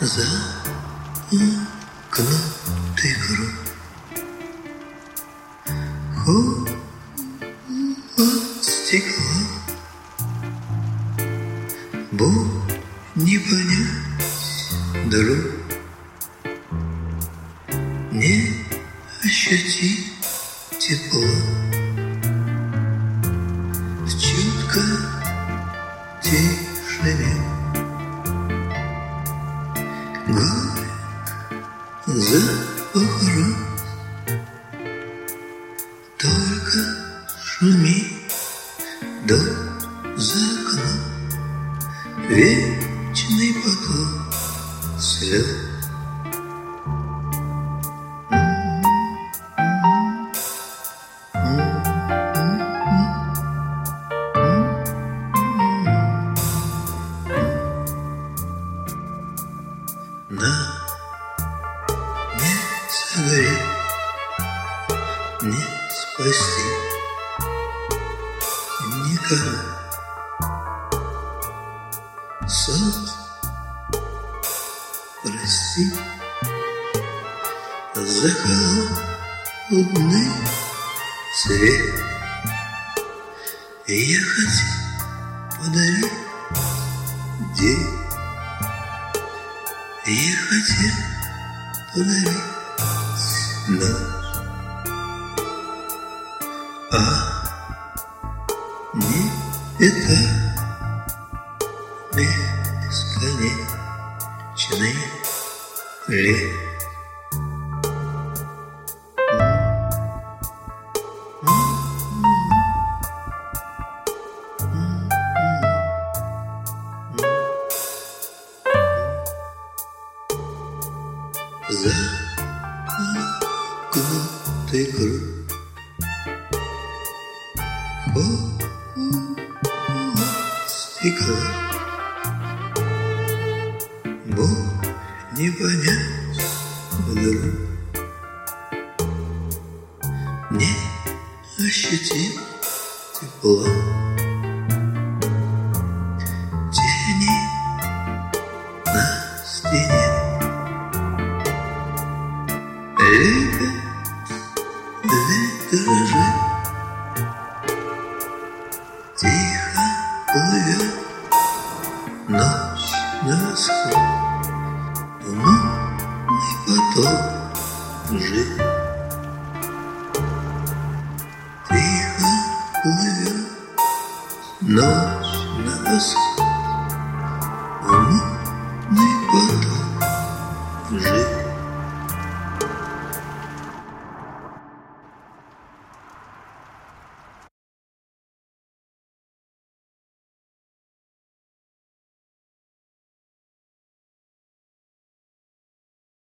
замкнутый круг. Холод стекла, боль не понять друг, не ощутить тепло в чуткой тишине. Горек запах роз, только шумит дождь за окном, вечный поток слез. Нам не согреть, не спасти никого. Солнце, прости за холодный свет. Я хотел подарить день, я хотел подарить ночь, а не это бесконечный лет. Замкнутый круг, холод стекла, боль не понять вдруг, не ощутить тепла, тени на стене. Лепят витражи, тихо плывет ночь на восход, туманный поток жив. Тихо плывет ночь на восход.